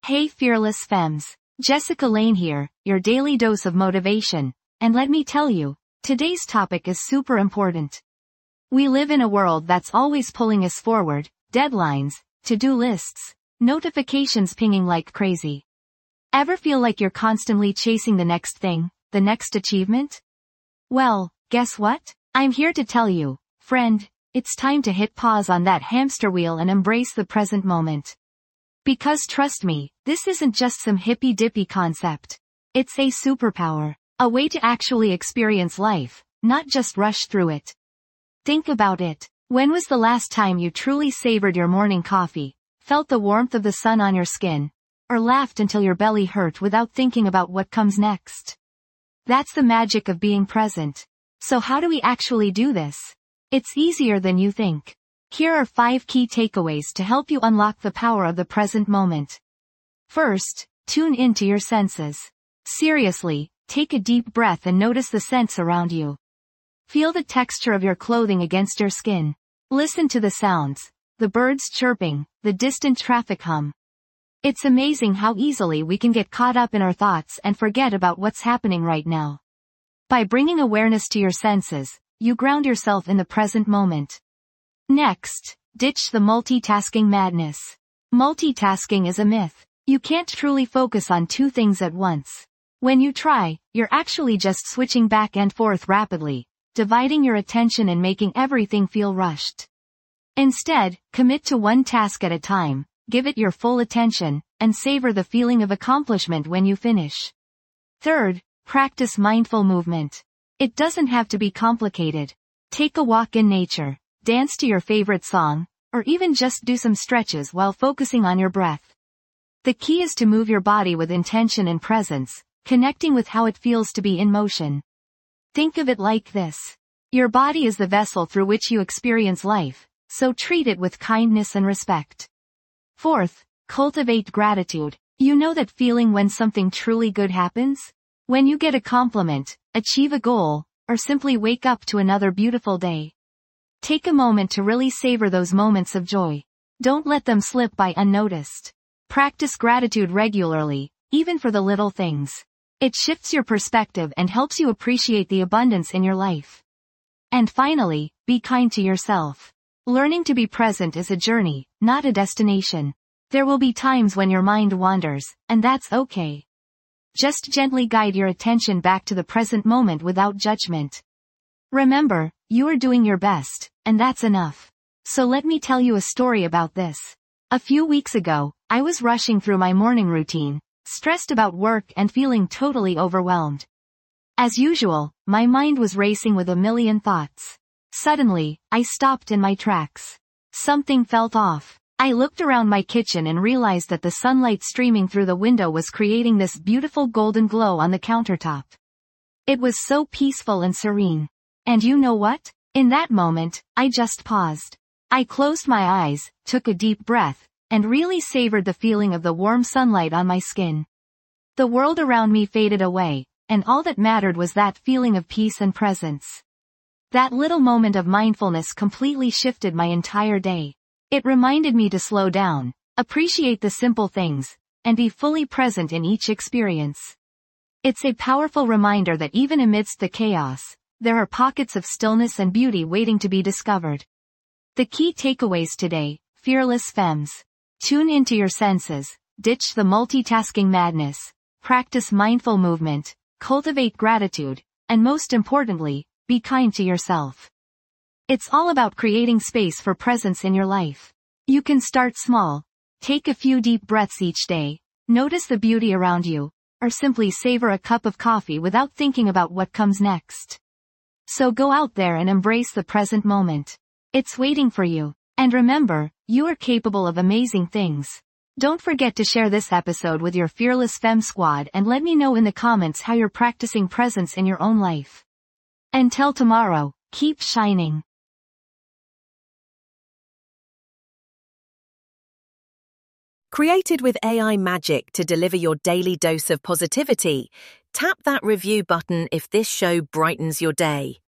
Hey fearless femmes, Jessica Lane here, your daily dose of motivation, and let me tell you, today's topic is super important. We live in a world that's always pulling us forward, deadlines, to-do lists, notifications pinging like crazy. Ever feel like you're constantly chasing the next thing, the next achievement? Well, guess what? I'm here to tell you, friend, it's time to hit pause on that hamster wheel and embrace the present moment. Because trust me, this isn't just some hippy-dippy concept. It's a superpower, a way to actually experience life, not just rush through it. Think about it. When was the last time you truly savored your morning coffee, felt the warmth of the sun on your skin, or laughed until your belly hurt without thinking about what comes next? That's the magic of being present. So how do we actually do this? It's easier than you think. Here are 5 key takeaways to help you unlock the power of the present moment. First, tune into your senses. Seriously, take a deep breath and notice the scents around you. Feel the texture of your clothing against your skin. Listen to the sounds, the birds chirping, the distant traffic hum. It's amazing how easily we can get caught up in our thoughts and forget about what's happening right now. By bringing awareness to your senses, you ground yourself in the present moment. Next, ditch the multitasking madness. Multitasking is a myth. You can't truly focus on 2 things at once. When you try, you're actually just switching back and forth rapidly, dividing your attention and making everything feel rushed. Instead, commit to one task at a time, give it your full attention, and savor the feeling of accomplishment when you finish. Third, practice mindful movement. It doesn't have to be complicated. Take a walk in nature, dance to your favorite song, or even just do some stretches while focusing on your breath. The key is to move your body with intention and presence, connecting with how it feels to be in motion. Think of it like this. Your body is the vessel through which you experience life, so treat it with kindness and respect. Fourth, cultivate gratitude. You know that feeling when something truly good happens? When you get a compliment, achieve a goal, or simply wake up to another beautiful day. Take a moment to really savor those moments of joy. Don't let them slip by unnoticed. Practice gratitude regularly, even for the little things. It shifts your perspective and helps you appreciate the abundance in your life. And finally, be kind to yourself. Learning to be present is a journey, not a destination. There will be times when your mind wanders, and that's okay. Just gently guide your attention back to the present moment without judgment. Remember, you are doing your best, and that's enough. So let me tell you a story about this. A few weeks ago, I was rushing through my morning routine, stressed about work and feeling totally overwhelmed. As usual, my mind was racing with a million thoughts. Suddenly, I stopped in my tracks. Something felt off. I looked around my kitchen and realized that the sunlight streaming through the window was creating this beautiful golden glow on the countertop. It was so peaceful and serene. And you know what? In that moment, I just paused. I closed my eyes, took a deep breath, and really savored the feeling of the warm sunlight on my skin. The world around me faded away, and all that mattered was that feeling of peace and presence. That little moment of mindfulness completely shifted my entire day. It reminded me to slow down, appreciate the simple things, and be fully present in each experience. It's a powerful reminder that even amidst the chaos, there are pockets of stillness and beauty waiting to be discovered. The key takeaways today, fearless femmes. Tune into your senses, ditch the multitasking madness, practice mindful movement, cultivate gratitude, and most importantly, be kind to yourself. It's all about creating space for presence in your life. You can start small. Take a few deep breaths each day, notice the beauty around you, or simply savor a cup of coffee without thinking about what comes next. So go out there and embrace the present moment. It's waiting for you. And remember, you are capable of amazing things. Don't forget to share this episode with your Fearless Femme Squad and let me know in the comments how you're practicing presence in your own life. Until tomorrow, keep shining. Created with AI magic to deliver your daily dose of positivity, tap that review button if this show brightens your day.